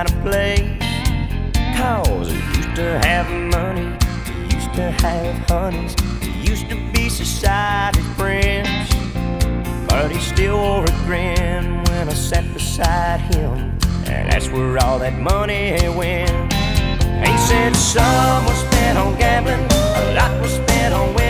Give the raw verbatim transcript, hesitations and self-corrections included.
out of place. Cause he used to have money, he used to have honeys, he used to be society's prince. But he still wore a grin when I sat beside him, and that's where all that money went. He said some was spent on gambling, a lot was spent on women.